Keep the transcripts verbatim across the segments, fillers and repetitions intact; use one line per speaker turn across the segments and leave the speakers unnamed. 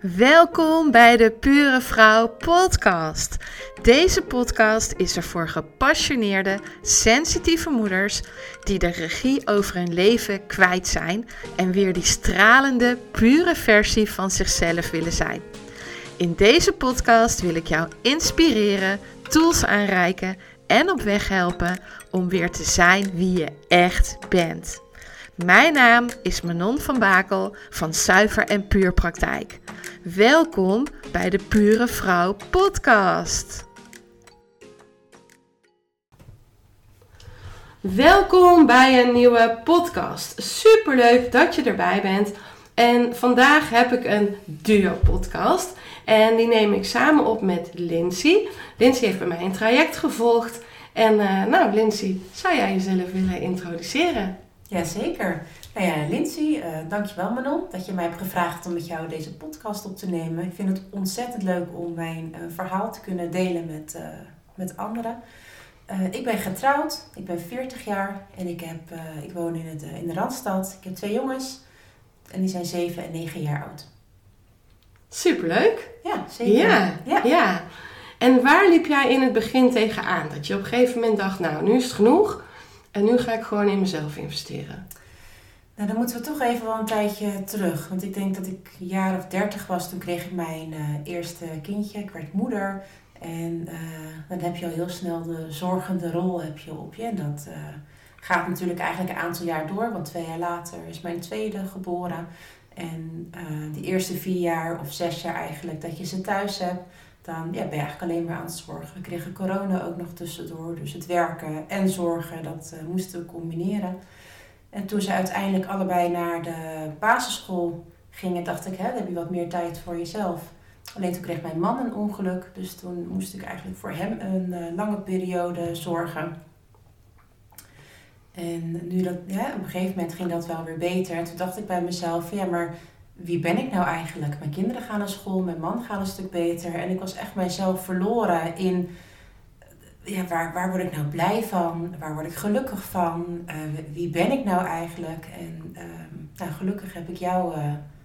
Welkom bij de Pure Vrouw podcast. Deze podcast is er voor gepassioneerde, sensitieve moeders die de regie over hun leven kwijt zijn en weer die stralende, pure versie van zichzelf willen zijn. In deze podcast wil ik jou inspireren, tools aanreiken en op weg helpen om weer te zijn wie je echt bent. Mijn naam is Manon van Bakel van Zuiver en Puur Praktijk. Welkom bij de Pure Vrouw podcast. Welkom bij een nieuwe podcast. Superleuk dat je erbij bent. En vandaag heb ik een duo podcast. En die neem ik samen op met Lindsay. Lindsay heeft bij mij een traject gevolgd. En uh, nou Lindsay, zou jij jezelf willen introduceren?
Jazeker. Nou ja, Lindsay, uh, dankjewel Manon dat je mij hebt gevraagd om met jou deze podcast op te nemen. Ik vind het ontzettend leuk om mijn uh, verhaal te kunnen delen met, uh, met anderen. Uh, ik ben getrouwd, ik ben veertig jaar en ik, heb, uh, ik woon in, het, uh, in de Randstad. Ik heb twee jongens en die zijn zeven en negen jaar oud.
Superleuk.
Ja, zeker.
Ja,
ja.
ja. En waar liep jij in het begin tegenaan? Dat je op een gegeven moment dacht, nou nu is het genoeg en nu ga ik gewoon in mezelf investeren.
Nou, dan moeten we toch even wel een tijdje terug. Want ik denk dat ik een jaar of dertig was. Toen kreeg ik mijn uh, eerste kindje. Ik werd moeder. En uh, dan heb je al heel snel de zorgende rol heb je op je. En dat uh, gaat natuurlijk eigenlijk een aantal jaar door. Want twee jaar later is mijn tweede geboren. En uh, die eerste vier jaar of zes jaar eigenlijk dat je ze thuis hebt. Dan ja, ben je eigenlijk alleen maar aan het zorgen. We kregen corona ook nog tussendoor. Dus het werken en zorgen, dat uh, moesten we combineren. En toen ze uiteindelijk allebei naar de basisschool gingen, dacht ik, hè, dan heb je wat meer tijd voor jezelf. Alleen toen kreeg mijn man een ongeluk, dus toen moest ik eigenlijk voor hem een uh, lange periode zorgen. En nu dat, ja, op een gegeven moment ging dat wel weer beter. En toen dacht ik bij mezelf, ja, maar wie ben ik nou eigenlijk? Mijn kinderen gaan naar school, mijn man gaat een stuk beter. En ik was echt mijzelf verloren in, ja, waar, waar word ik nou blij van? Waar word ik gelukkig van? Uh, wie ben ik nou eigenlijk? En uh, nou, gelukkig heb ik jou, uh,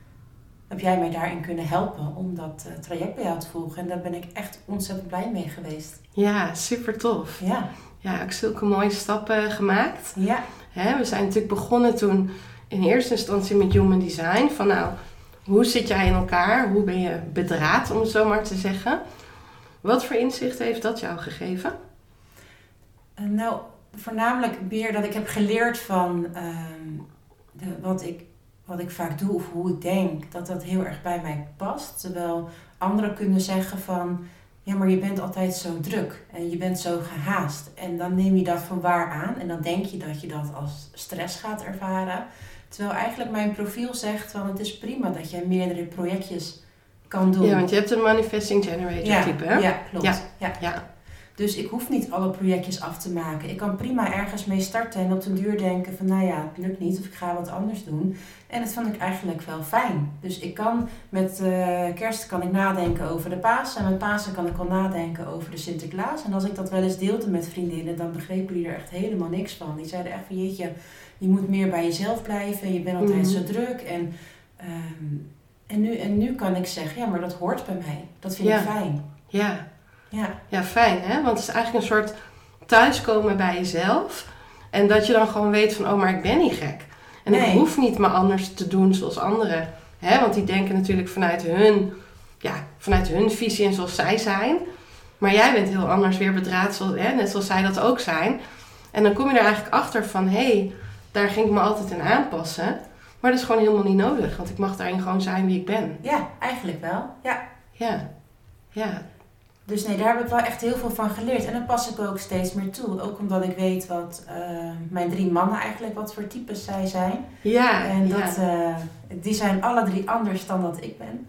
heb jij mij daarin kunnen helpen om dat uh, traject bij jou te volgen. En daar ben ik echt ontzettend blij mee geweest.
Ja, super tof.
Ja.
Ja, ook zulke mooie stappen gemaakt.
Ja.
Hè, we zijn natuurlijk begonnen toen in eerste instantie met Human Design. Van nou, hoe zit jij in elkaar? Hoe ben je bedraad, om het zo maar te zeggen? Wat voor inzicht heeft dat jou gegeven?
Uh, nou, voornamelijk meer dat ik heb geleerd van uh, de, wat, ik, wat ik vaak doe of hoe ik denk. Dat dat heel erg bij mij past. Terwijl anderen kunnen zeggen van, ja, maar je bent altijd zo druk en je bent zo gehaast. En dan neem je dat voor waar aan en dan denk je dat je dat als stress gaat ervaren. Terwijl eigenlijk mijn profiel zegt van, het is prima dat jij meerdere projectjes kan doen.
Ja, want je hebt een manifesting generator
ja,
type, hè?
Ja, klopt.
Ja.
Ja.
Ja.
Dus ik hoef niet alle projectjes af te maken. Ik kan prima ergens mee starten en op den duur denken van, nou ja, het lukt niet of ik ga wat anders doen. En dat vond ik eigenlijk wel fijn. Dus ik kan met uh, kerst kan ik nadenken over de Pasen. En met Pasen kan ik al nadenken over de Sinterklaas. En als ik dat wel eens deelde met vriendinnen, dan begrepen die er echt helemaal niks van. Die zeiden echt van, jeetje, je moet meer bij jezelf blijven. Je bent altijd mm-hmm. zo druk. En, um, en, nu, en nu kan ik zeggen, ja, maar dat hoort bij mij. Dat vind
ja.
ik fijn.
Ja.
Ja.
Ja, fijn hè? Want het is eigenlijk een soort thuiskomen bij jezelf. En dat je dan gewoon weet van, oh, maar ik ben niet gek. En nee. Ik hoef niet maar anders te doen zoals anderen. Hè? Want die denken natuurlijk vanuit hun, ja, vanuit hun visie en zoals zij zijn. Maar jij bent heel anders weer bedraad, zoals, hè? Net zoals zij dat ook zijn. En dan kom je er eigenlijk achter van, hé, hey, daar ging ik me altijd in aanpassen. Maar dat is gewoon helemaal niet nodig. Want ik mag daarin gewoon zijn wie ik ben.
Ja, eigenlijk wel. Ja.
Ja. Ja.
Dus nee, daar heb ik wel echt heel veel van geleerd. En dan pas ik ook steeds meer toe. Ook omdat ik weet wat uh, mijn drie mannen eigenlijk, wat voor types zij zijn.
Ja.
En dat,
ja.
uh, die zijn alle drie anders dan dat ik ben.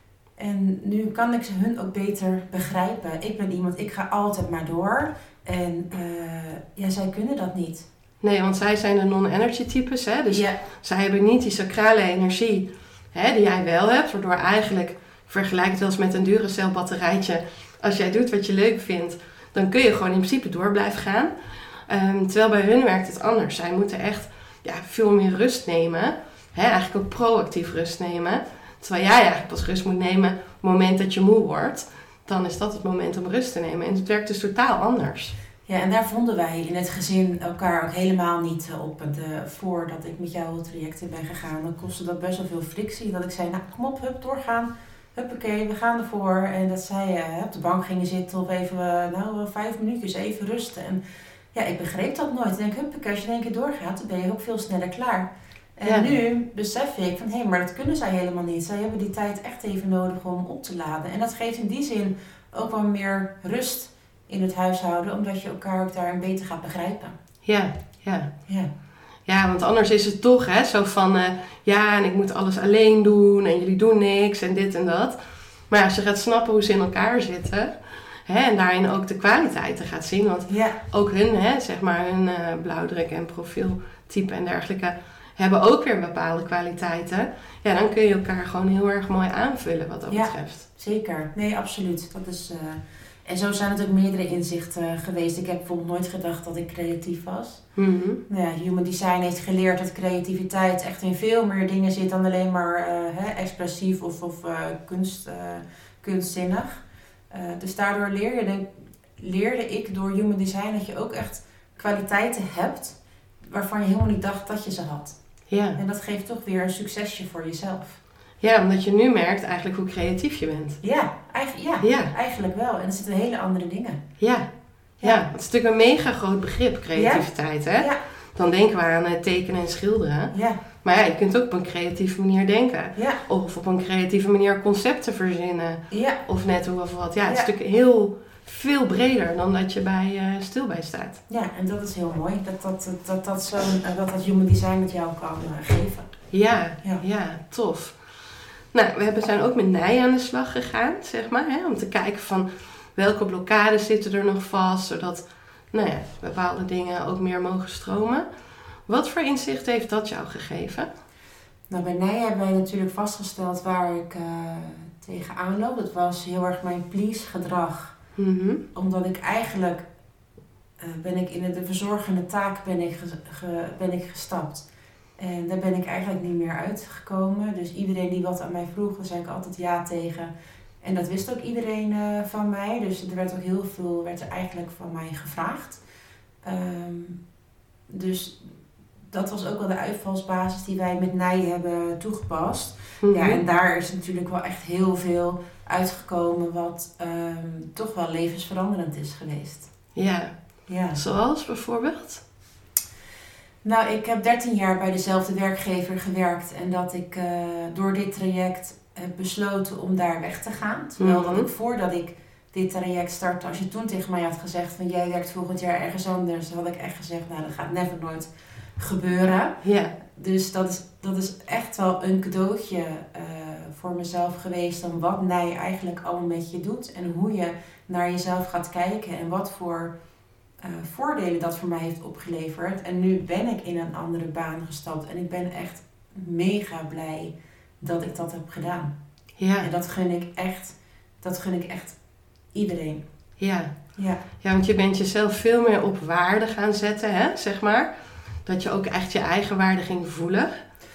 En nu kan ik ze hun ook beter begrijpen. Ik ben iemand, ik ga altijd maar door. En uh, ja, zij kunnen dat niet.
Nee, want zij zijn de non-energy types. Hè? Dus
ja.
zij hebben niet die sacrale energie, hè, die jij wel hebt. Waardoor eigenlijk, vergelijk het wel eens met een Duracell batterijtje. Als jij doet wat je leuk vindt, dan kun je gewoon in principe door blijven gaan. Um, terwijl bij hun werkt het anders. Zij moeten echt ja, veel meer rust nemen. Hè, eigenlijk ook proactief rust nemen.
Terwijl jij eigenlijk pas rust moet nemen op het moment dat je moe wordt. Dan is dat het moment om rust te nemen. En het werkt dus totaal anders.
Ja, en daar vonden wij in het gezin elkaar ook helemaal niet op. De, voordat ik met jou het traject in ben gegaan, dan kostte dat best wel veel frictie. Dat ik zei, nou kom op, hup, doorgaan. Huppakee, we gaan ervoor. En dat zij uh, op de bank gingen zitten of even, uh, nou, vijf minuutjes even rusten. En ja, ik begreep dat nooit. Ik denk, huppakee, als je in één keer doorgaat, dan ben je ook veel sneller klaar. En ja. nu besef ik van, hé, hey, maar dat kunnen zij helemaal niet. Zij hebben die tijd echt even nodig om op te laden. En dat geeft in die zin ook wel meer rust in het huishouden, omdat je elkaar ook daarin beter gaat begrijpen.
Ja, ja.
Ja,
ja want anders is het toch hè, zo van, uh, ja, en ik moet alles alleen doen en jullie doen niks en dit en dat. Maar als je gaat snappen hoe ze in elkaar zitten, hè, en daarin ook de kwaliteiten gaat zien, want
ja.
ook hun, hè, zeg maar, hun uh, blauwdruk en profieltype en dergelijke, hebben ook weer bepaalde kwaliteiten. Ja, dan kun je elkaar gewoon heel erg mooi aanvullen wat dat
ja,
betreft.
Zeker. Nee, absoluut. Dat is, uh... En zo zijn het ook meerdere inzichten geweest. Ik heb bijvoorbeeld nooit gedacht dat ik creatief was.
Mm-hmm.
Nou ja, Human Design heeft geleerd dat creativiteit echt in veel meer dingen zit dan alleen maar uh, hè, expressief of, of uh, kunst, uh, kunstzinnig. Uh, dus daardoor leer je, denk, leerde ik door Human Design dat je ook echt kwaliteiten hebt waarvan je helemaal niet dacht dat je ze had.
Ja.
En dat geeft toch weer een succesje voor jezelf.
Ja, omdat je nu merkt eigenlijk hoe creatief je bent.
Ja, eigenlijk, ja,
ja.
eigenlijk wel. En er zitten hele andere dingen.
Ja, ja. ja. Het is natuurlijk een mega groot begrip, creativiteit. Ja. Hè? Ja. Dan denken we aan uh, tekenen en schilderen.
Ja.
Maar ja, je kunt ook op een creatieve manier denken.
Ja.
Of op een creatieve manier concepten verzinnen.
Ja.
Of net hoe of wat. Ja, het
ja.
is natuurlijk heel veel breder dan dat je bij uh, stil bij staat.
Ja, en dat is heel mooi. Dat dat, dat, dat, dat, zo, uh, dat, dat Human Design met jou kan uh, geven.
Ja, ja, ja, tof. Nou, we hebben, zijn ook met Nij aan de slag gegaan, zeg maar. Hè, om te kijken van welke blokkades zitten er nog vast. Zodat nou ja, bepaalde dingen ook meer mogen stromen. Wat voor inzicht heeft dat jou gegeven?
Nou, bij Nij hebben wij natuurlijk vastgesteld waar ik uh, tegenaan loop. Dat was heel erg mijn please gedrag.
Mm-hmm.
Omdat ik eigenlijk uh, ben ik in de verzorgende taak ben ik, ge, ge, ben ik gestapt. En daar ben ik eigenlijk niet meer uitgekomen. Dus iedereen die wat aan mij vroeg, daar zei ik altijd ja tegen. En dat wist ook iedereen uh, van mij. Dus er werd ook heel veel werd er eigenlijk van mij gevraagd. Um, dus dat was ook wel de uitvalsbasis die wij met Nij hebben toegepast. Mm-hmm. Ja, en daar is natuurlijk wel echt heel veel uitgekomen wat um, toch wel levensveranderend is geweest.
Ja,
ja.
Zoals bijvoorbeeld?
Nou, ik heb dertien jaar bij dezelfde werkgever gewerkt en dat ik uh, door dit traject heb besloten om daar weg te gaan. Terwijl mm-hmm. dat ik voordat ik dit traject startte, als je toen tegen mij had gezegd van jij werkt volgend jaar ergens anders, dan had ik echt gezegd, nou dat gaat never nooit gebeuren.
Yeah.
Dus dat is, dat is echt wel een cadeautje uh, voor mezelf geweest om wat Nij eigenlijk allemaal met je doet en hoe je naar jezelf gaat kijken en wat voor Uh, voordelen dat voor mij heeft opgeleverd. En nu ben ik in een andere baan gestapt. En ik ben echt mega blij dat ik dat heb gedaan.
Ja.
En dat gun ik echt, dat gun ik echt iedereen.
Ja.
Ja.
Ja, want je bent jezelf veel meer op waarde gaan zetten, hè, zeg maar. Dat je ook echt je eigen waarde ging voelen.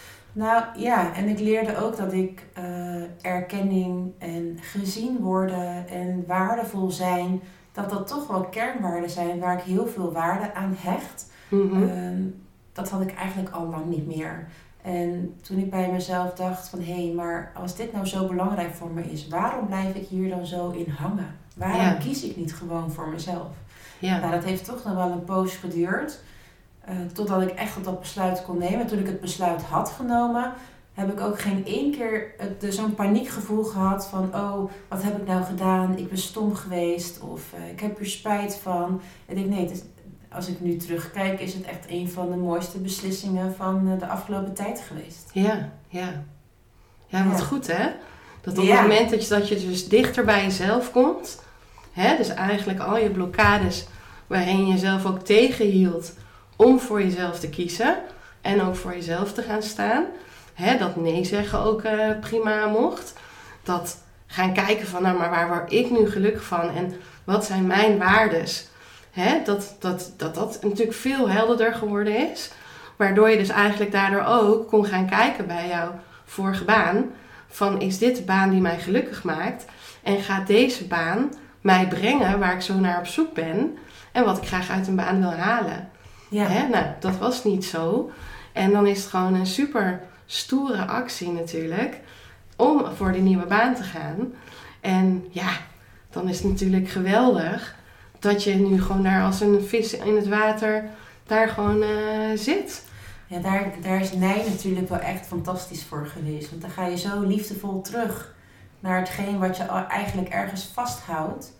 Nou ja, en ik leerde ook dat ik uh, erkenning en gezien worden en waardevol zijn, dat dat toch wel kernwaarden zijn waar ik heel veel waarde aan hecht.
Mm-hmm.
Uh, dat had ik eigenlijk al lang niet meer. En toen ik bij mezelf dacht van hé, hey, maar als dit nou zo belangrijk voor me is, waarom blijf ik hier dan zo in hangen? Waarom
ja.
kies ik niet gewoon voor mezelf?
Ja.
Nou, dat heeft toch nog wel een poos geduurd. Uh, totdat ik echt dat besluit kon nemen. Toen ik het besluit had genomen, heb ik ook geen één keer het, zo'n paniekgevoel gehad van oh, wat heb ik nou gedaan? Ik ben stom geweest of uh, ik heb er spijt van. En ik denk nee, het is, als ik nu terugkijk is het echt een van de mooiste beslissingen van uh, de afgelopen tijd geweest.
Ja, ja. Ja, wat ja. goed hè? Dat op
ja.
het moment dat je, dat je dus dichter bij jezelf komt, hè, dus eigenlijk al je blokkades waarin je jezelf ook tegenhield om voor jezelf te kiezen en ook voor jezelf te gaan staan. Hè, dat nee zeggen ook uh, prima mocht. Dat gaan kijken van, nou maar waar word ik nu gelukkig van en wat zijn mijn waardes? Hè, dat, dat, dat dat natuurlijk veel helderder geworden is. Waardoor je dus eigenlijk daardoor ook kon gaan kijken bij jouw vorige baan. van is dit de baan die mij gelukkig maakt? En gaat deze baan mij brengen waar ik zo naar op zoek ben en wat ik graag uit een baan wil halen?
Ja.
Hè? Nou, dat was niet zo. En dan is het gewoon een super stoere actie natuurlijk om voor die nieuwe baan te gaan. En ja, dan is het natuurlijk geweldig dat je nu gewoon daar als een vis in het water daar gewoon uh, zit.
Ja, daar, daar is Nij natuurlijk wel echt fantastisch voor geweest. Want dan ga je zo liefdevol terug naar hetgeen wat je eigenlijk ergens vasthoudt.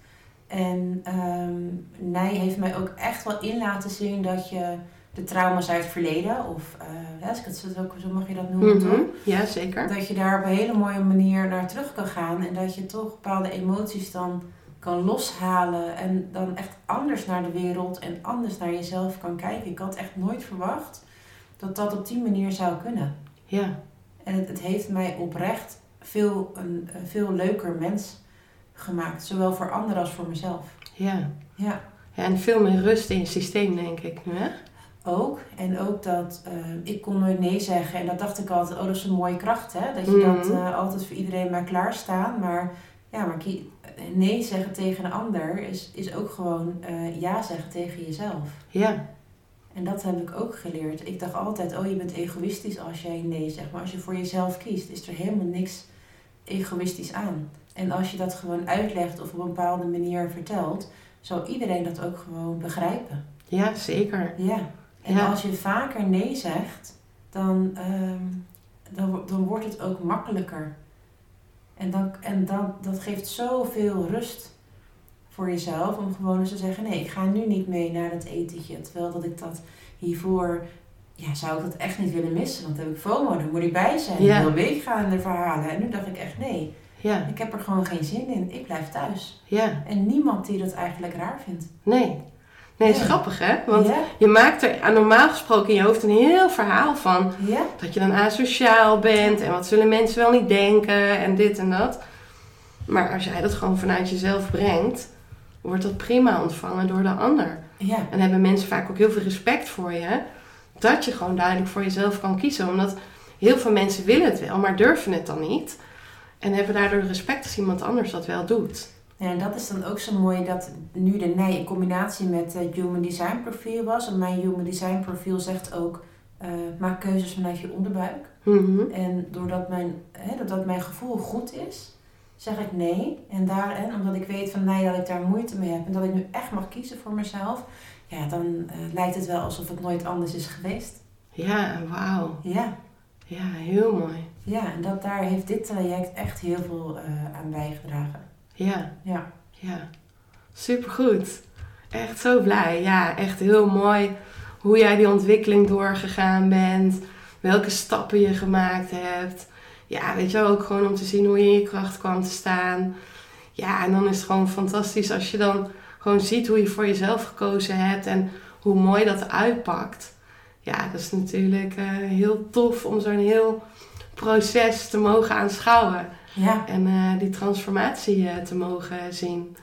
En um, Nij heeft mij ook echt wel in laten zien dat je de trauma's uit het verleden, of uh, als ik het zo, zo mag je dat noemen,
Mm-hmm.
toch?
Ja, zeker.
Dat je daar op een hele mooie manier naar terug kan gaan. En dat je toch bepaalde emoties dan kan loshalen. En dan echt anders naar de wereld en anders naar jezelf kan kijken. Ik had echt nooit verwacht dat dat op die manier zou kunnen.
Ja.
En het, het heeft mij oprecht veel, een, een veel leuker mens gemaakt. Zowel voor anderen als voor mezelf.
Ja.
Ja.
Ja, en veel meer rust in je systeem, denk ik nu, hè?
Ook. En ook dat uh, ik kon nooit nee zeggen. En dat dacht ik altijd, oh, dat is een mooie kracht, hè? Dat je
Mm-hmm.
dat uh, altijd voor iedereen maar klaarstaan. Maar ja, maar nee zeggen tegen een ander is, is ook gewoon uh, ja zeggen tegen jezelf.
Ja.
En dat heb ik ook geleerd. Ik dacht altijd, oh, je bent egoïstisch als jij nee zegt. Maar als je voor jezelf kiest, is er helemaal niks egoïstisch aan. En als je dat gewoon uitlegt of op een bepaalde manier vertelt, zal iedereen dat ook gewoon begrijpen.
Ja, zeker.
Ja. En
Ja.
als je vaker nee zegt, dan, um, dan, dan wordt het ook makkelijker. En, dan, en dan, dat geeft zoveel rust voor jezelf om gewoon eens te zeggen, nee, ik ga nu niet mee naar het etentje. Terwijl dat ik dat hiervoor, ja, zou ik dat echt niet willen missen. Want dan heb ik FOMO, dan moet ik bij zijn.
Ja.
Ik wil meegaan in de verhalen. En nu dacht ik echt, nee,
Ja.
ik heb er gewoon geen zin in. Ik blijf thuis.
Ja.
En niemand die dat eigenlijk raar vindt.
Nee. Nee, het is
Ja.
grappig, hè? Want
Ja?
je maakt er normaal gesproken in je hoofd een heel verhaal van.
Ja?
Dat je dan asociaal bent en wat zullen mensen wel niet denken en dit en dat. Maar als jij dat gewoon vanuit jezelf brengt, wordt dat prima ontvangen door de ander.
Ja.
En hebben mensen vaak ook heel veel respect voor je. Dat je gewoon duidelijk voor jezelf kan kiezen. Omdat heel veel mensen willen het wel, maar durven het dan niet. En hebben daardoor respect als iemand anders dat wel doet.
Ja, en dat is dan ook zo mooi dat nu de Nij in combinatie met het Human Design Profiel was. En mijn Human Design Profiel zegt ook, uh, maak keuzes vanuit je onderbuik.
Mm-hmm.
En doordat mijn, hè, doordat mijn gevoel goed is, zeg ik nee. En, daar, en omdat ik weet van nee, dat ik daar moeite mee heb en dat ik nu echt mag kiezen voor mezelf, ja, dan uh, lijkt het wel alsof het nooit anders is geweest.
Ja, wauw.
Ja.
Ja, heel mooi.
Ja, en dat, daar heeft dit traject echt heel veel uh, aan bijgedragen.
Ja.
Ja.
Ja, supergoed. Echt zo blij. Ja, echt heel mooi hoe jij die ontwikkeling doorgegaan bent. Welke stappen je gemaakt hebt. Ja, weet je wel, ook gewoon om te zien hoe je in je kracht kwam te staan. Ja, en dan is het gewoon fantastisch als je dan gewoon ziet hoe je voor jezelf gekozen hebt. En hoe mooi dat uitpakt. Ja, dat is natuurlijk uh, heel tof om zo'n heel proces te mogen aanschouwen.
Ja.
En uh, die transformatie uh, te mogen zien.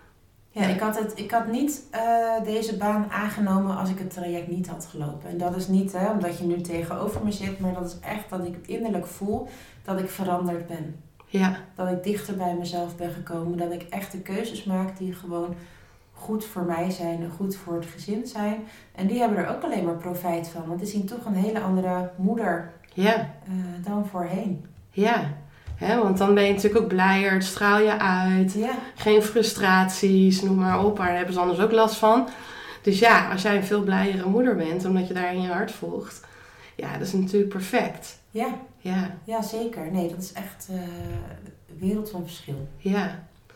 Ja, ik had, het, ik had niet uh, deze baan aangenomen als ik het traject niet had gelopen. En dat is niet hè, omdat je nu tegenover me zit, maar dat is echt dat ik innerlijk voel dat ik veranderd ben.
Ja.
Dat ik dichter bij mezelf ben gekomen. Dat ik echt de keuzes maak die gewoon goed voor mij zijn en goed voor het gezin zijn. En die hebben er ook alleen maar profijt van. Want die zien toch een hele andere moeder
Ja.
uh, dan voorheen.
Ja. He, want dan ben je natuurlijk ook blijer, het straal je uit.
Ja.
Geen frustraties, noem maar op. Maar daar hebben ze anders ook last van. Dus ja, als jij een veel blijere moeder bent, omdat je daar in je hart volgt. Ja, dat is natuurlijk perfect.
Ja,
Ja,
ja zeker. Nee, dat is echt uh, een wereld van verschil.
ja.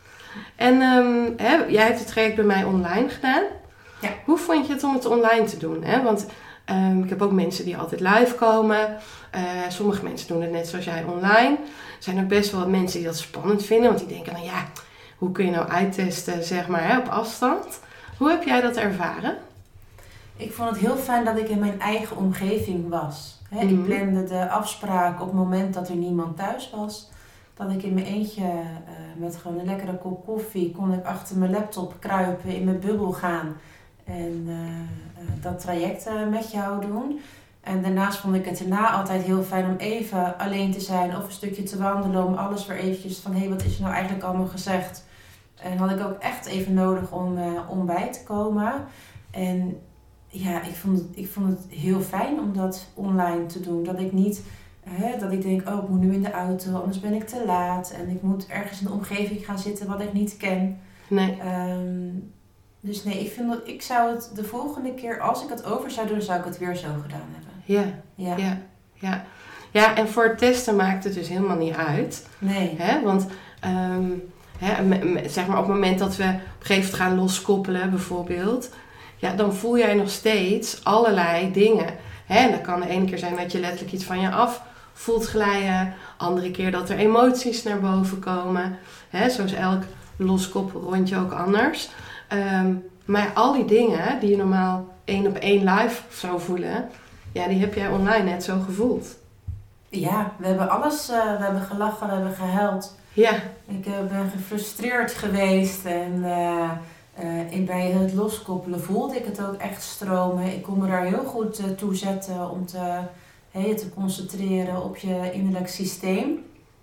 En um, hè, jij hebt het traject bij mij online gedaan.
Ja.
Hoe vond je het om het online te doen? Hè? Want um, ik heb ook mensen die altijd live komen. Uh, sommige mensen doen het net zoals jij online. Er zijn ook best wel wat mensen die dat spannend vinden. Want die denken, nou ja, hoe kun je nou uittesten zeg maar, hè, op afstand? Hoe heb jij dat ervaren?
Ik vond het heel fijn dat ik in mijn eigen omgeving was. He,
Mm-hmm.
Ik plande de afspraak op het moment dat er niemand thuis was. Dat ik in mijn eentje uh, met gewoon een lekkere kop koffie kon ik achter mijn laptop kruipen, in mijn bubbel gaan. En uh, uh, dat traject uh, met jou doen. En daarnaast vond ik het daarna altijd heel fijn om even alleen te zijn of een stukje te wandelen. Om alles weer eventjes van, hé, hey, wat is er nou eigenlijk allemaal gezegd? En had ik ook echt even nodig om, uh, om bij te komen. En ja, ik vond, het, ik vond het heel fijn om dat online te doen. Dat ik niet, hè, dat ik denk, oh, ik moet nu in de auto, anders ben ik te laat. En ik moet ergens in de omgeving gaan zitten wat ik niet ken.
Nee.
Um, dus nee, ik, vind dat, ik zou het de volgende keer, als ik het over zou doen, zou ik het weer zo gedaan hebben.
Ja,
ja,
ja, ja. Ja, en voor het testen maakt het dus helemaal niet uit.
Nee.
Hè? Want um, hè, m- m- zeg maar op het moment dat we op een gegeven moment gaan loskoppelen bijvoorbeeld, ja, dan voel jij nog steeds allerlei dingen. Hè? En dat kan de ene keer zijn dat je letterlijk iets van je af voelt glijden. Andere keer dat er emoties naar boven komen. Hè? Zoals elk loskoppelrondje ook anders. Um, maar al die dingen die je normaal één op één live zou voelen, ja, die heb jij online net zo gevoeld.
Ja, we hebben alles, uh, we hebben gelachen, we hebben gehuild.
Ja.
Ik uh, ben gefrustreerd geweest en uh, uh, in, bij het loskoppelen voelde ik het ook echt stromen. Ik kon me daar heel goed uh, toe zetten om te, hey, te concentreren op je innerlijk systeem.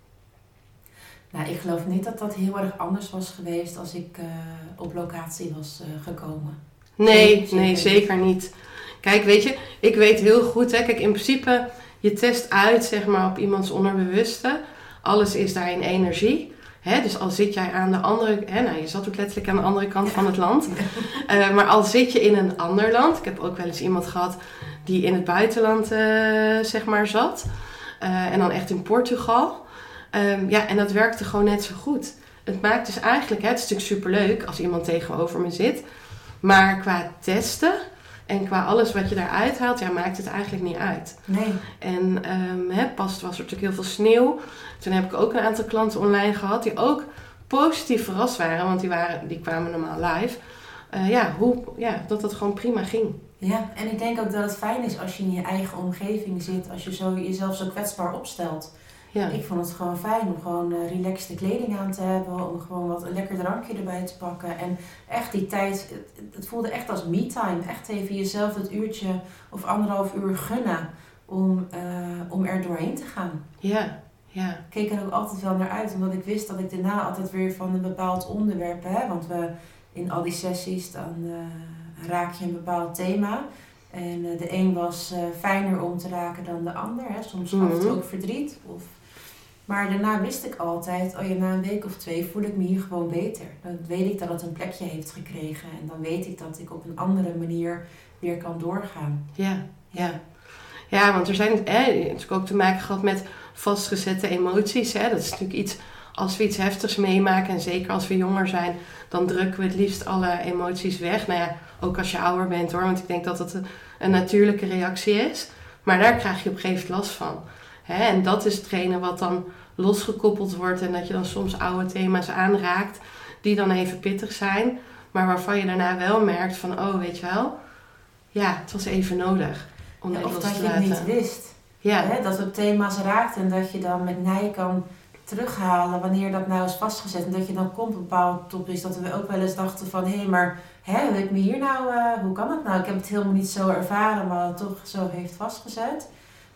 Nou, ik geloof niet dat dat heel erg anders was geweest als ik uh, op locatie was uh, gekomen.
Nee,
zeker
nee,
niet.
zeker niet. Kijk, weet je, ik weet heel goed, hè, kijk, in principe, je test uit, zeg maar, op iemands onderbewuste. Alles is daarin energie. Hè? Dus al zit jij aan de andere, hè, nou, je zat ook letterlijk aan de andere kant
Ja.
van het land. Uh, maar al zit je in een ander land. Ik heb ook wel eens iemand gehad die in het buitenland, uh, zeg maar, zat. Uh, en dan echt in Portugal. Um, ja, en dat werkte gewoon net zo goed. Het maakt dus eigenlijk, hè, het is natuurlijk superleuk als iemand tegenover me zit. Maar qua testen en qua alles wat je daaruit haalt, ja, maakt het eigenlijk niet uit.
Nee.
En um, hè, pas was er natuurlijk heel veel sneeuw. Toen heb ik ook een aantal klanten online gehad die ook positief verrast waren. Want die, waren, die kwamen normaal live. Uh, ja, hoe, ja, dat het gewoon prima ging.
Ja, en ik denk ook dat het fijn is als je in je eigen omgeving zit. Als je zo, jezelf zo kwetsbaar opstelt.
Ja.
Ik vond het gewoon fijn om gewoon uh, relaxte kleding aan te hebben. Om gewoon wat een lekker drankje erbij te pakken. En echt die tijd, het, het voelde echt als me-time. Echt even jezelf dat uurtje of anderhalf uur gunnen om, uh, om er doorheen te gaan.
Ja, ja.
Ik keek er ook altijd wel naar uit. Omdat ik wist dat ik daarna altijd weer van een bepaald onderwerp... Hè, want we in al die sessies dan uh, raak je een bepaald thema. En uh, de een was uh, fijner om te raken dan de ander. Hè. Soms gaf het
Mm-hmm.
ook verdriet. Of... Maar daarna wist ik altijd, oh ja, na een week of twee voel ik me hier gewoon beter. Dan weet ik dat het een plekje heeft gekregen. En dan weet ik dat ik op een andere manier weer kan doorgaan.
Ja, ja. Ja, want er zijn hè, natuurlijk ook te maken gehad met vastgezette emoties. Hè. Dat is natuurlijk iets, als we iets heftigs meemaken en zeker als we jonger zijn, dan drukken we het liefst alle emoties weg. Nou ja, ook als je ouder bent hoor, want ik denk dat het een, een natuurlijke reactie is. Maar daar krijg je op een gegeven moment last van. Hè, en dat is hetgene wat dan losgekoppeld wordt en dat je dan soms oude thema's aanraakt die dan even pittig zijn. Maar waarvan je daarna wel merkt van, oh weet je wel, ja, het was even nodig om
Ja,
dit
of
los
dat
te
je het
laten.
niet wist.
Ja.
Hè, dat het thema's raakt en dat je dan met nij kan terughalen wanneer dat nou is vastgezet. En dat je dan komt op een bepaald top is dat we ook wel eens dachten van, hé, hey, maar hè, heb ik me hier nou, uh, hoe kan het nou? Ik heb het helemaal niet zo ervaren, maar het toch zo heeft vastgezet.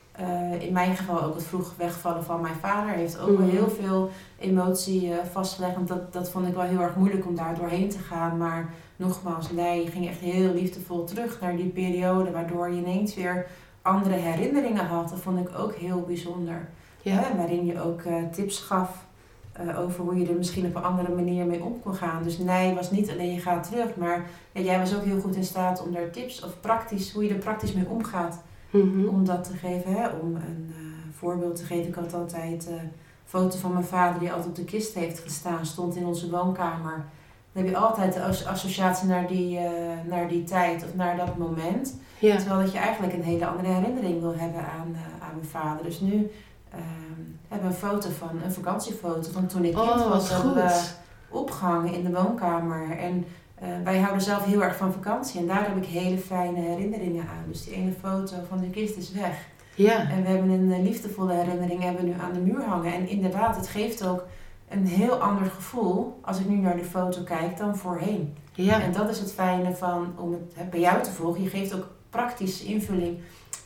Uh, in mijn geval ook het vroeg wegvallen van mijn vader heeft ook
Mm-hmm.
wel heel veel emotie uh, vastgelegd. Want dat, dat vond ik wel heel erg moeilijk om daar doorheen te gaan. Maar nogmaals, nee, je ging echt heel liefdevol terug naar die periode, waardoor je ineens weer andere herinneringen had. Dat vond ik ook heel bijzonder.
Ja.
Hè, waarin je ook uh, tips gaf uh, over hoe je er misschien op een andere manier mee om kon gaan. Dus nee, was niet alleen je gaat terug, maar ja, jij was ook heel goed in staat om daar tips of praktisch, hoe je er praktisch mee omgaat.
Mm-hmm.
Om dat te geven, hè? Om een uh, voorbeeld te geven. Ik had altijd een uh, foto van mijn vader die altijd op de kist heeft gestaan, stond in onze woonkamer. Dan heb je altijd de as- associatie naar die, uh, naar die tijd of naar dat moment.
Ja.
Terwijl dat je eigenlijk een hele andere herinnering wil hebben aan, uh, aan mijn vader. Dus nu uh, hebben we een foto van, een vakantiefoto van toen ik kind
Oh,
was.
wat
Dat we
goed.
opgehangen in de woonkamer. En Uh, wij houden zelf heel erg van vakantie en daar heb ik hele fijne herinneringen aan. Dus die ene foto van de kist is weg.
Ja.
En we hebben een uh, liefdevolle herinnering hebben we nu aan de muur hangen. En inderdaad, het geeft ook een heel ander gevoel als ik nu naar die foto kijk dan voorheen.
Ja.
En dat is het fijne van, om het hè, bij jou te volgen, je geeft ook praktische invulling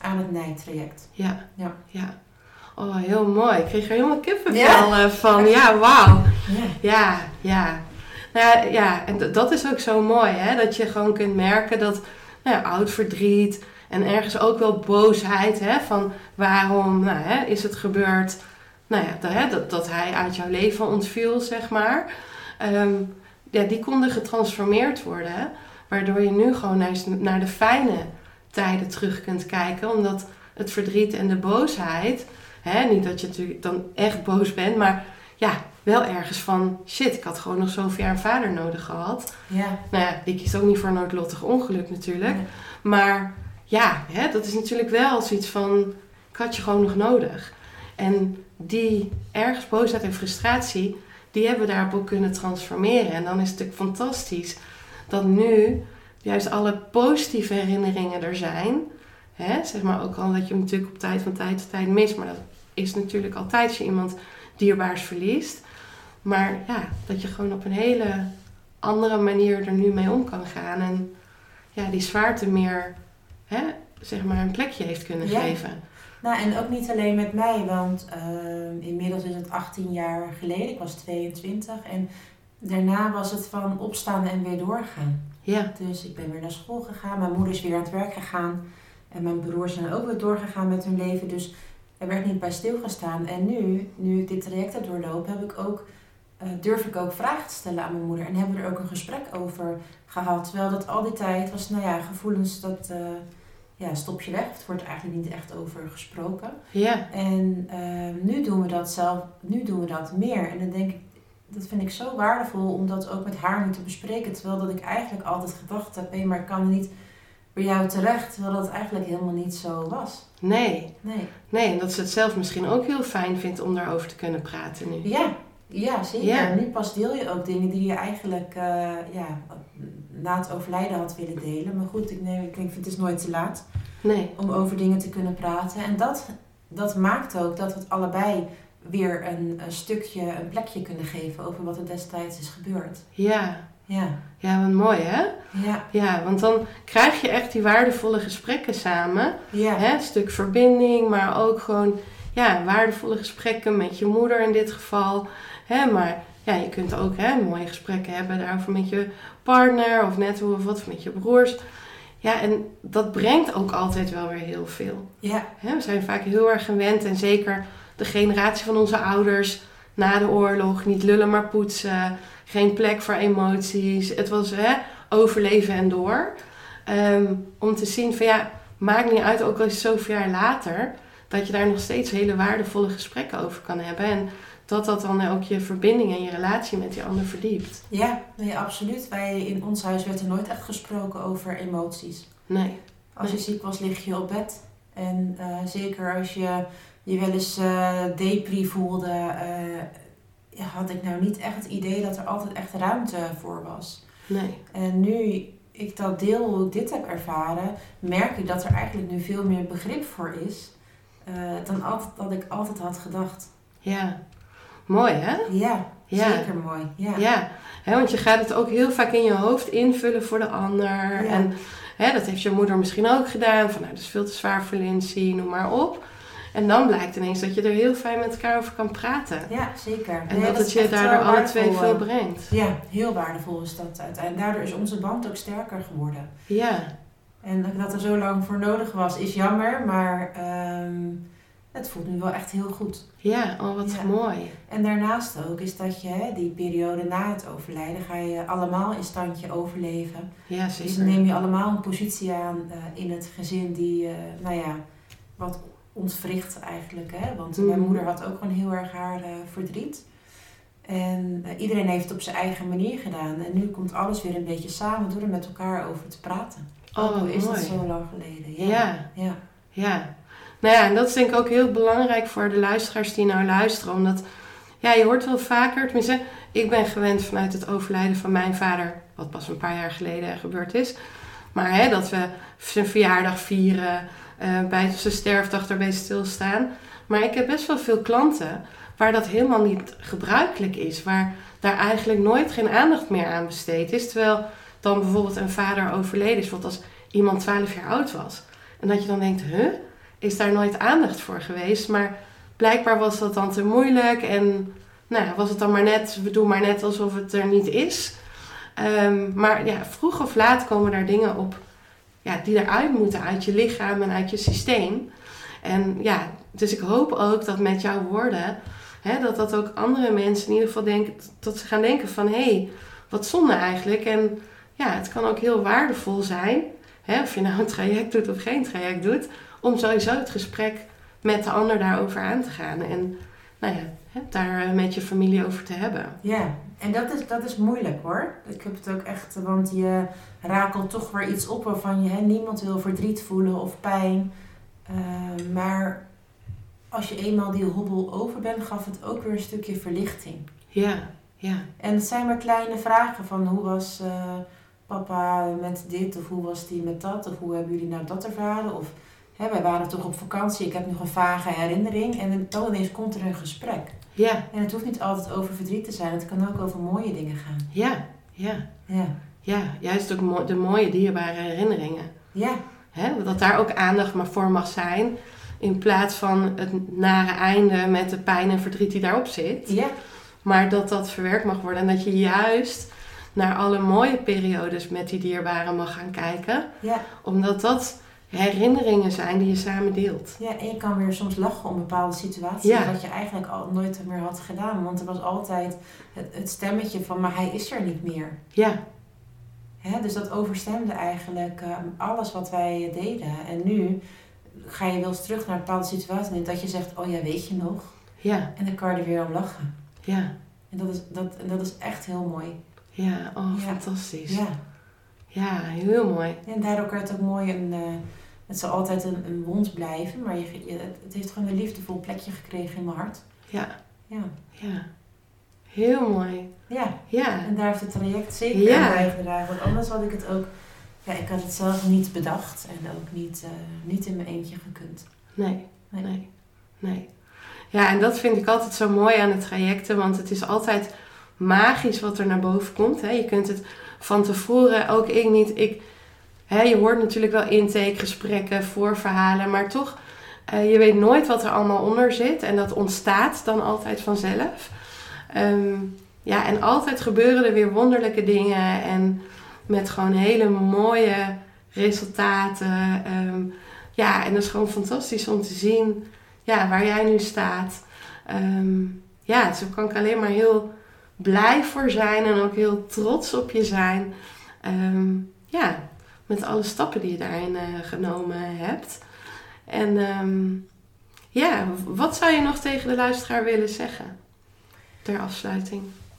aan het Nij-traject.
Ja.
Ja.
Ja. Oh, heel mooi. Ik kreeg er helemaal kippenvel
Ja.
van. Ja, wauw.
Ja.
Ja, ja. Nou ja, ja, en d- dat is ook zo mooi, hè? Dat je gewoon kunt merken dat nou ja, oud verdriet en ergens ook wel boosheid, hè? Van waarom nou, hè, is het gebeurd? Nou ja, dat, hè, dat, dat hij uit jouw leven ontviel, zeg maar. Um, ja, die konden getransformeerd worden, hè? Waardoor je nu gewoon naar, naar de fijne tijden terug kunt kijken, omdat het verdriet en de boosheid, hè, niet dat je natuurlijk dan echt boos bent, maar ja, wel ergens van, shit, ik had gewoon nog zoveel jaar een vader nodig gehad.
Ja.
Nou ja, die kiest ook niet voor een noodlottig ongeluk natuurlijk.
Nee.
Maar ja, hè, dat is natuurlijk wel zoiets van, ik had je gewoon nog nodig. En die ergens boosheid en frustratie, die hebben we daarop ook kunnen transformeren. En dan is het natuurlijk fantastisch dat nu juist alle positieve herinneringen er zijn. Hè, zeg maar ook al dat je hem natuurlijk op tijd van tijd tot tijd mist. Maar dat is natuurlijk altijd als je iemand dierbaars verliest. Maar ja, dat je gewoon op een hele andere manier er nu mee om kan gaan. En ja, die zwaarte meer, hè, zeg maar, een plekje heeft kunnen
Ja.
geven.
Nou, en ook niet alleen met mij, want uh, inmiddels is het achttien jaar geleden. Ik was tweeëntwintig en daarna was het van opstaan en weer doorgaan.
Ja,
Dus ik ben weer naar school gegaan, mijn moeder is weer aan het werk gegaan. En mijn broers zijn ook weer doorgegaan met hun leven, dus er werd niet bij stilgestaan. En nu, nu ik dit traject heb doorloop, heb ik ook, uh, durf ik ook vragen te stellen aan mijn moeder. En hebben we er ook een gesprek over gehad. Terwijl dat al die tijd was, nou ja, gevoelens dat, uh, ja, stop je weg. Het wordt eigenlijk niet echt over gesproken.
ja,
En uh, nu doen we dat zelf, nu doen we dat meer. En dan denk ik, dat vind ik zo waardevol om dat ook met haar nu te bespreken. Terwijl dat ik eigenlijk altijd gedacht heb, hé, maar ik kan niet bij jou terecht. Terwijl dat eigenlijk helemaal niet zo was.
nee.
Nee.
Nee, en dat ze het zelf misschien ook heel fijn vindt om daarover te kunnen praten nu.
Ja, ja zeker.
Ja.
Nu pas deel je ook dingen die je eigenlijk uh, ja, na het overlijden had willen delen. Maar goed, ik, neem, ik denk, het is nooit te laat
Nee,
om over dingen te kunnen praten. En dat, dat maakt ook dat we het allebei weer een, een stukje, een plekje kunnen geven over wat er destijds is gebeurd.
ja.
Ja,
Ja, wat mooi hè?
ja,
Ja, want dan krijg je echt die waardevolle gesprekken samen.
ja.
Hè? Een stuk verbinding, maar ook gewoon ja, waardevolle gesprekken met je moeder in dit geval. Hè? Maar ja, je kunt ook hè, mooie gesprekken hebben daarover met je partner of net of wat met je broers. Ja, en dat brengt ook altijd wel weer heel veel.
Ja,
Hè? We zijn vaak heel erg gewend en zeker de generatie van onze ouders na de oorlog, niet lullen maar poetsen, geen plek voor emoties. Het was hè, overleven en door. Um, om te zien van ja, maakt niet uit, ook al is het zoveel jaar later, dat je daar nog steeds hele waardevolle gesprekken over kan hebben. En dat dat dan ook je verbinding en je relatie met die ander verdiept.
ja, nee, absoluut. Wij, in ons huis werd er nooit echt gesproken over emoties.
Nee.
Als je
Nee.
ziek was, lig je op bed. En uh, zeker als je je wel eens uh, depri voelde, uh, ja, had ik nou niet echt het idee dat er altijd echt ruimte voor was.
Nee.
En nu ik dat deel, hoe ik dit heb ervaren, merk ik dat er eigenlijk nu veel meer begrip voor is uh, dan altijd, dat ik altijd had gedacht.
Ja. Mooi hè?
Ja,
Ja.
zeker mooi. Ja.
Ja, hè, want je gaat het ook heel vaak in je hoofd invullen voor de ander.
Ja.
En hè, dat heeft je moeder misschien ook gedaan. Van nou, dat is veel te zwaar voor Lindsay, noem maar op. En dan blijkt ineens dat je er heel fijn met elkaar over kan praten.
Ja, zeker.
En
Nee,
dat het
is
je
echt
daardoor
wel
alle twee
waardevol,
veel
uh,
brengt.
Ja, heel waardevol is dat uiteindelijk. Daardoor is onze band ook sterker geworden.
Ja,
En dat er zo lang voor nodig was, is jammer, maar um, het voelt nu wel echt heel goed.
ja, oh wat
Ja.
mooi.
En daarnaast ook is dat je hè, die periode na het overlijden ga je allemaal in standje overleven.
Ja,
Dus
zeker.
dan neem je allemaal een positie aan uh, in het gezin die, uh, nou ja, wat ontwricht eigenlijk. Hè? Want
Mhm.
mijn moeder had ook gewoon heel erg haar uh, verdriet. En uh, iedereen heeft het op zijn eigen manier gedaan. En nu komt alles weer een beetje samen door er met elkaar over te praten.
Oh,
Ook al is
mooi.
dat zo lang geleden. Ja.
Ja.
Ja.
Ja, nou ja, en dat is denk ik ook heel belangrijk voor de luisteraars die nou luisteren. Omdat, ja, je hoort wel vaker, tenminste, ik ben gewend vanuit het overlijden van mijn vader, wat pas een paar jaar geleden gebeurd is. Maar hè, dat we zijn verjaardag vieren, uh, bij zijn sterfdag erbij stilstaan. Maar ik heb best wel veel klanten waar dat helemaal niet gebruikelijk is. Waar daar eigenlijk nooit geen aandacht meer aan besteed is. Terwijl dan bijvoorbeeld een vader overleden is, wat als iemand twaalf jaar oud was. En dat je dan denkt, huh? is daar nooit aandacht voor geweest. Maar blijkbaar was dat dan te moeilijk. En nou, was het dan maar net, we doen maar net alsof het er niet is. Um, maar ja, vroeg of laat komen daar dingen op ja, die eruit moeten uit je lichaam en uit je systeem. En ja, dus ik hoop ook dat met jouw woorden, hè, dat dat ook andere mensen in ieder geval denken, dat ze gaan denken van, hé, hey, wat zonde eigenlijk. En ja, het kan ook heel waardevol zijn, hè, of je nou een traject doet of geen traject doet, om sowieso het gesprek met de ander daarover aan te gaan. En nou ja, hè, daar met je familie over te hebben.
Ja, en dat is, dat is moeilijk hoor. Ik heb het ook echt, want je rakelt toch weer iets op waarvan je, hè, niemand wil verdriet voelen of pijn. Uh, maar als je eenmaal die hobbel over bent, gaf het ook weer een stukje verlichting.
Ja, ja.
En het zijn maar kleine vragen van hoe was uh, papa met dit of hoe was die met dat of hoe hebben jullie nou dat ervaren of hè, wij waren toch op vakantie, ik heb nog een vage herinnering en dan ineens komt er een gesprek.
Ja.
En het hoeft niet altijd over verdriet te zijn, het kan ook over mooie dingen gaan.
Ja, ja.
Ja,
ja juist ook mo- de mooie dierbare herinneringen.
Ja.
Hè, dat daar ook aandacht maar voor mag zijn. In plaats van het nare einde met de pijn en verdriet die daarop zit.
Ja.
Maar dat dat verwerkt mag worden. En dat je juist naar alle mooie periodes met die dierbaren mag gaan kijken.
Ja.
Omdat dat herinneringen zijn die je samen deelt.
Ja, en je kan weer soms lachen om bepaalde situaties.
Ja.
Wat je eigenlijk al nooit meer had gedaan. Want er was altijd het, het stemmetje van, maar hij is er niet meer.
Ja.
Hè, dus dat overstemde eigenlijk uh, alles wat wij deden. En nu ga je wel eens terug naar een bepaalde situatie en dat je zegt, oh ja, weet je nog?
Ja.
En dan kan je er weer om lachen.
Ja.
En dat is, dat, en dat is echt heel mooi.
Ja, oh,
Ja.
fantastisch.
Ja.
Ja, heel mooi.
En daardoor kan het ook mooi, een, uh, het zal altijd een, een wond blijven, maar je, je, het heeft gewoon een liefdevol plekje gekregen in mijn hart.
Ja.
Ja.
Ja. Heel mooi.
Ja.
Ja.
En daar heeft het traject zeker
Ja.
aan bijgedragen. Want anders had ik het ook, ja, ik had het zelf niet bedacht en ook niet, uh, niet in mijn eentje gekund.
Nee.
Nee.
Nee. Nee. Ja, en dat vind ik altijd zo mooi aan de trajecten, want het is altijd magisch wat er naar boven komt. Hè. Je kunt het van tevoren, ook ik niet, ik, hè, je hoort natuurlijk wel intakegesprekken, voorverhalen, maar toch, uh, je weet nooit wat er allemaal onder zit en dat ontstaat dan altijd vanzelf. Um, ja, en altijd gebeuren er weer wonderlijke dingen en met gewoon hele mooie resultaten. Um, ja, en dat is gewoon fantastisch om te zien ja, waar jij nu staat. Um, ja, dus daar kan ik alleen maar heel blij voor zijn en ook heel trots op je zijn. Um, ja, met alle stappen die je daarin uh, genomen hebt. En um, ja, wat zou je nog tegen de luisteraar willen zeggen ter afsluiting?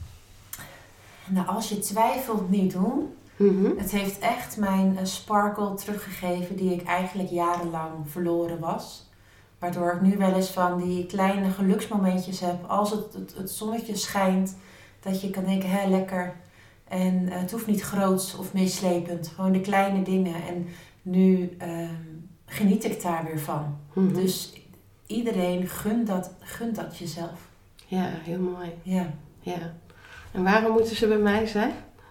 Nou, als je twijfelt, niet doen.
Mm-hmm.
Het heeft echt mijn uh, sparkle teruggegeven die ik eigenlijk jarenlang verloren was. Waardoor ik nu wel eens van die kleine geluksmomentjes heb. Als het, het, het zonnetje schijnt, dat je kan denken, hé, lekker. En uh, het hoeft niet groots of meeslepend. Gewoon de kleine dingen. En nu uh, geniet ik daar weer van.
Mm-hmm.
Dus iedereen gunt dat, gunt dat jezelf.
Ja, heel mooi.
Ja.
Ja. En waarom moeten ze bij mij zijn?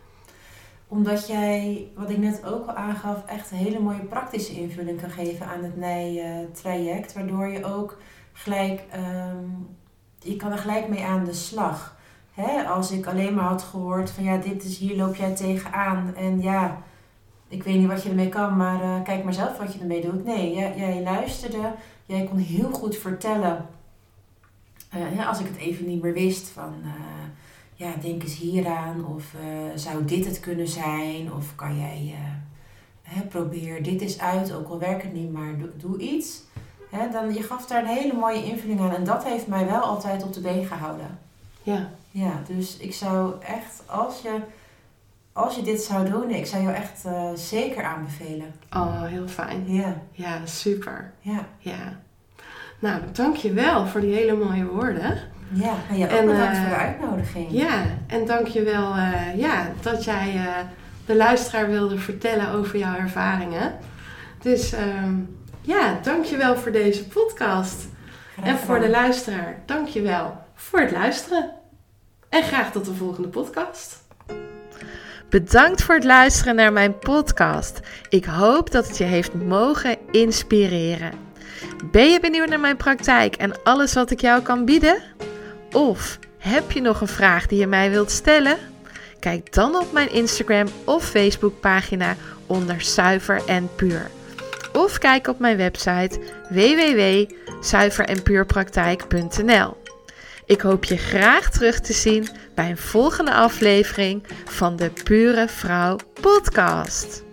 Omdat jij, wat ik net ook al aangaf, echt een hele mooie praktische invulling kan geven aan het Nij-traject. Waardoor je ook gelijk, um, je kan er gelijk mee aan de slag. Hè? Als ik alleen maar had gehoord van ja, dit is, hier loop jij tegenaan. En ja, ik weet niet wat je ermee kan, maar uh, kijk maar zelf wat je ermee doet. Nee, jij, jij luisterde, jij kon heel goed vertellen. Uh, ja, als ik het even niet meer wist van... Uh, ja, denk eens hieraan of uh, zou dit het kunnen zijn of kan jij, uh, hè, probeer dit eens uit, ook al werkt het niet, maar doe, doe iets. Hè, dan, je gaf daar een hele mooie invulling aan en dat heeft mij wel altijd op de been gehouden.
Ja.
Ja, dus ik zou echt, als je, als je dit zou doen, ik zou jou echt uh, zeker aanbevelen.
Oh, heel fijn.
Ja.
Ja, super.
Ja.
Ja. Nou, dank je wel voor die hele mooie woorden.
Ja, en jij ook
en,
bedankt
uh,
voor de uitnodiging.
Ja, en dank je wel uh, ja, dat jij uh, de luisteraar wilde vertellen over jouw ervaringen. Dus um, ja, dank je wel voor deze podcast.
Graag
en voor de luisteraar, dank je wel voor het luisteren. En graag tot de volgende podcast.
Bedankt voor het luisteren naar mijn podcast. Ik hoop dat het je heeft mogen inspireren. Ben je benieuwd naar mijn praktijk en alles wat ik jou kan bieden? Of heb je nog een vraag die je mij wilt stellen? Kijk dan op mijn Instagram of Facebook pagina onder Zuiver en Puur. Of kijk op mijn website w w w punt zuiver en puur praktijk punt n l. Ik hoop je graag terug te zien bij een volgende aflevering van de Pure Vrouw podcast.